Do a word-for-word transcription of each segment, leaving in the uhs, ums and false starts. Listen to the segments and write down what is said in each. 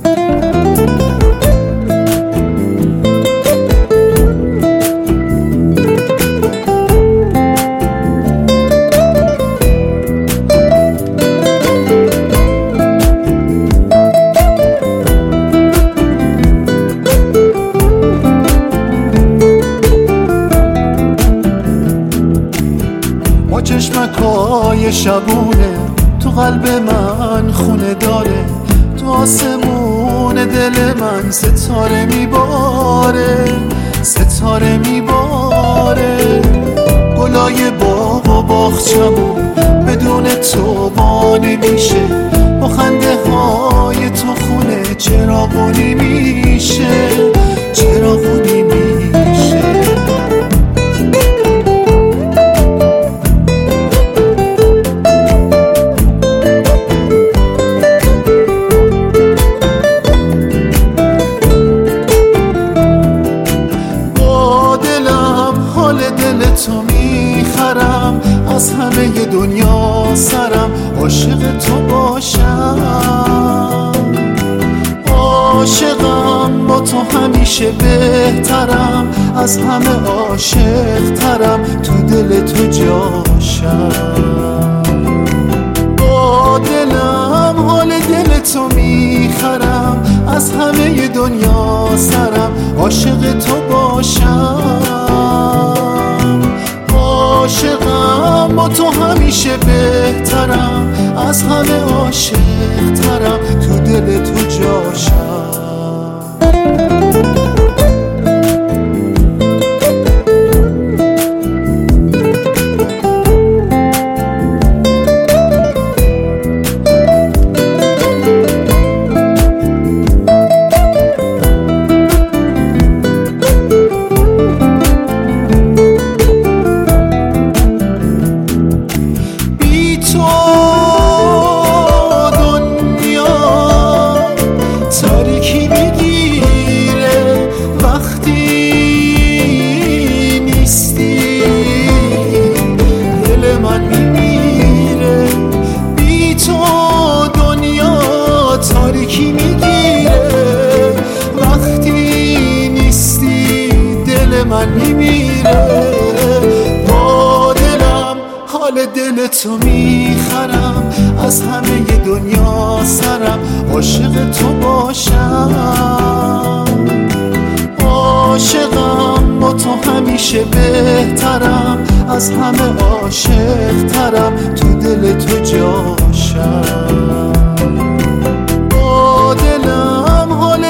با چشمکای شبونه تو قلب من خونه داره، تو آسمون دل من ستاره میباره، ستاره میباره. گلای باغ و باغچمون بدون تو با نمیشه، با خنده های تو خونه چراغونی میشه، چراغونی میشه. تو میخرم از همه دنیا سرم، عاشق تو باشم، عاشقم با تو همیشه بهترم، از همه عاشق ترم، تو دل تو جاشم. با دلم حال دل تو میخرم از همه دنیا سرم، عاشق تو باشم، عاشقم با تو همیشه بهترم، از همه عاشق ترم، تو دل تو جاشم. تاریکی میگیره وقتی نیستی، دل من میمیره. با دلم حال دل تو میخرم، از همه دنیا سرم، عاشق تو باشم، عاشقم با تو همیشه بهترم، از همه عاشق ترم، تو دل تو جاشم.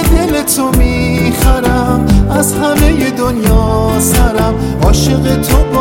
تو میخرم از همه دنیا سرم، عاشق تو